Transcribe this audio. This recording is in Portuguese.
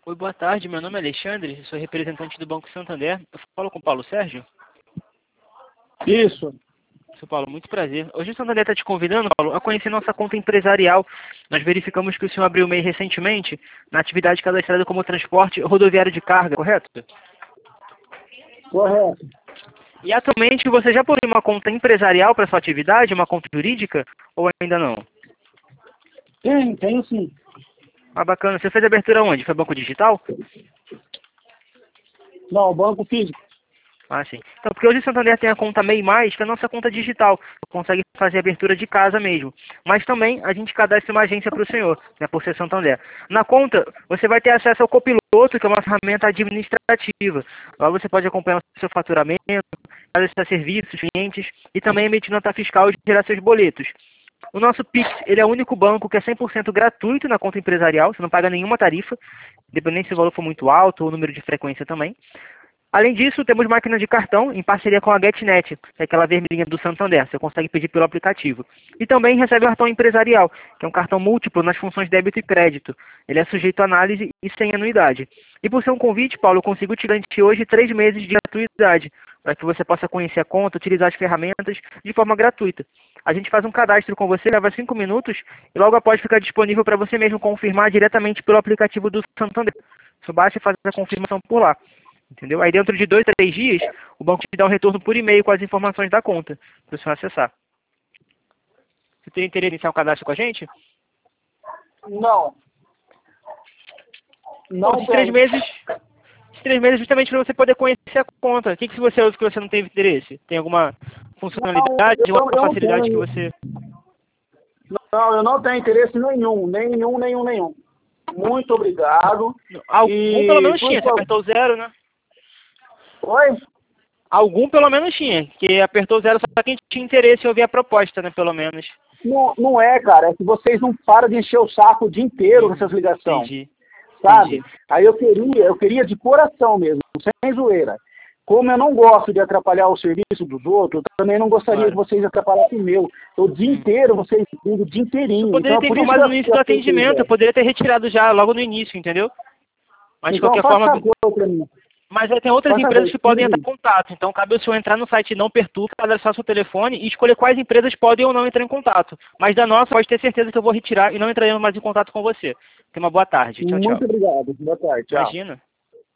Oi, boa tarde. Meu nome é Alexandre, sou representante do Banco Santander. Eu falo com o Paulo Sérgio? Isso. Sou Paulo, muito prazer. Hoje o Santander está te convidando, Paulo, a conhecer nossa conta empresarial. Nós verificamos que o senhor abriu o MEI recentemente na atividade cadastrada como transporte rodoviário de carga, correto? Correto. E atualmente você já possui uma conta empresarial para sua atividade, uma conta jurídica, ou ainda não? Tenho sim. Ah, bacana. Você fez a abertura onde? Foi banco digital? Não, banco físico. Ah, sim. Então, porque hoje o Santander tem a conta MEI+, que é a nossa conta digital. Consegue fazer abertura de casa mesmo. Mas também a gente cadastra uma agência para o senhor, né, por ser Santander. Na conta, você vai ter acesso ao copiloto, que é uma ferramenta administrativa. Lá você pode acompanhar o seu faturamento, cadastrar serviços, clientes e também emitir nota fiscal e gerar seus boletos. O nosso Pix, ele é o único banco que é 100% gratuito na conta empresarial, você não paga nenhuma tarifa, independente se o valor for muito alto ou o número de frequência também. Além disso, temos máquina de cartão em parceria com a GetNet, que é aquela vermelhinha do Santander, você consegue pedir pelo aplicativo. E também recebe o cartão empresarial, que é um cartão múltiplo nas funções débito e crédito. Ele é sujeito a análise e sem anuidade. E por ser um convite, Paulo, eu consigo te garantir hoje 3 meses de gratuidade, para que você possa conhecer a conta, utilizar as ferramentas de forma gratuita. A gente faz um cadastro com você, leva 5 minutos e logo após ficar disponível para você mesmo confirmar diretamente pelo aplicativo do Santander. Só basta fazer a confirmação por lá. Entendeu? Aí dentro de 2 a 3 dias, o banco te dá um retorno por e-mail com as informações da conta, para o senhor acessar. Você tem interesse em iniciar um cadastro com a gente? Não. Não Bom, esses 3 meses justamente para você poder conhecer a conta. O que você usa que você não teve interesse? Tem alguma funcionalidade, Não, alguma eu facilidade que tenho. você... Não, eu não tenho interesse nenhum. Muito obrigado. Algum pelo menos Por tinha, você favor. apertou 0, né? Oi? Algum pelo menos tinha, que apertou 0 só quem tinha interesse em ouvir a proposta, né, pelo menos. Não é, cara. É que vocês não param de encher o saco o dia inteiro nessas ligações. Entendi. Sabe? Entendi. Aí eu queria de coração mesmo, sem zoeira. Como eu não gosto de atrapalhar o serviço dos outros, eu também não gostaria Claro. que vocês atrapalhassem o meu. O dia inteiro, vocês ligam o dia inteirinho. Eu poderia Então, ter por isso informado no início do que atendimento, eu poderia ter retirado já logo no início, entendeu? Mas de Então, qualquer faz forma, favor pra mim. mas aí tem outras Faz empresas favor, que podem entrar sim. em contato. Então cabe o senhor entrar no site Não Perturbe, cadastrar seu telefone e escolher quais empresas podem ou não entrar em contato. Mas da nossa, pode ter certeza que eu vou retirar e não entraremos mais em contato com você. Tenha uma boa tarde. Tchau, tchau. Muito obrigado. Boa tarde. Tchau. Imagina.